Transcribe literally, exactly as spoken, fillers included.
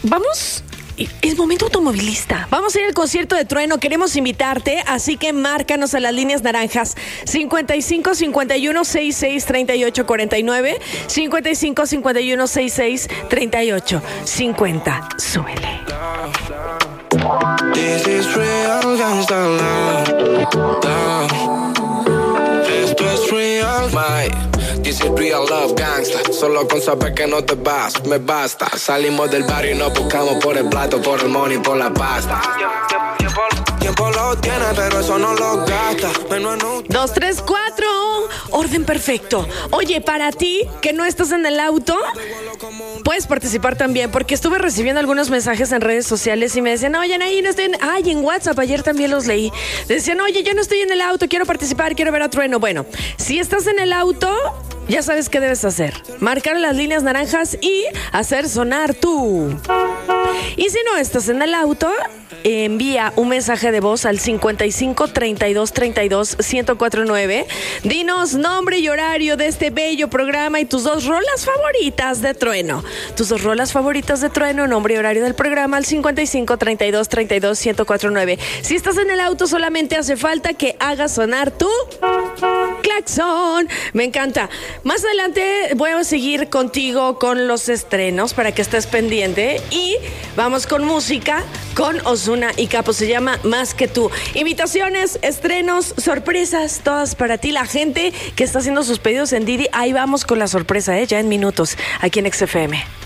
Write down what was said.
Vamos, es momento automovilista. Vamos a ir al concierto de Trueno. Queremos invitarte, así que márcanos a las líneas naranjas cincuenta y cinco, cincuenta y uno, sesenta y seis, treinta y ocho, cuarenta y nueve, cincuenta y cinco, cincuenta y uno, sesenta y seis, treinta y ocho, cincuenta. Súbele. This is real gangsta love, love. Esto es real, my. This is real love gangsta. Solo con saber que no te vas, me basta. Salimos del barrio y nos buscamos por el plato, por el money, por la pasta. Tiempo lo tiene, pero eso no lo gasta. Dos, tres, cuatro. Orden perfecto. Oye, para ti que no estás en el auto, puedes participar también, porque estuve recibiendo algunos mensajes en redes sociales y me decían, oye, ahí no estoy en... Ay, en WhatsApp, ayer también los leí. Decían, oye, yo no estoy en el auto, quiero participar, quiero ver a Trueno. Bueno, si estás en el auto, ya sabes qué debes hacer. Marcar las líneas naranjas y hacer sonar tú. Y si no estás en el auto, envía un mensaje de voz al cincuenta y cinco, treinta y dos, treinta y dos, ciento cuatro nueve. Dinos nombre y horario de este bello programa y tus dos rolas favoritas de Trueno. Tus dos rolas favoritas de Trueno, nombre y horario del programa al cincuenta y cinco, treinta y dos, treinta y dos, ciento cuatro nueve. Si estás en el auto, solamente hace falta que hagas sonar tu claxon. Me encanta. Más adelante voy a seguir contigo con los estrenos para que estés pendiente. Y vamos con música con Ozuna y Capo. Se llama Más que tú. Invitaciones, estrenos, sorpresas, todas para ti. La gente que está haciendo sus pedidos en Didi, ahí vamos con la sorpresa, ¿eh? Ya en minutos, aquí en X F M.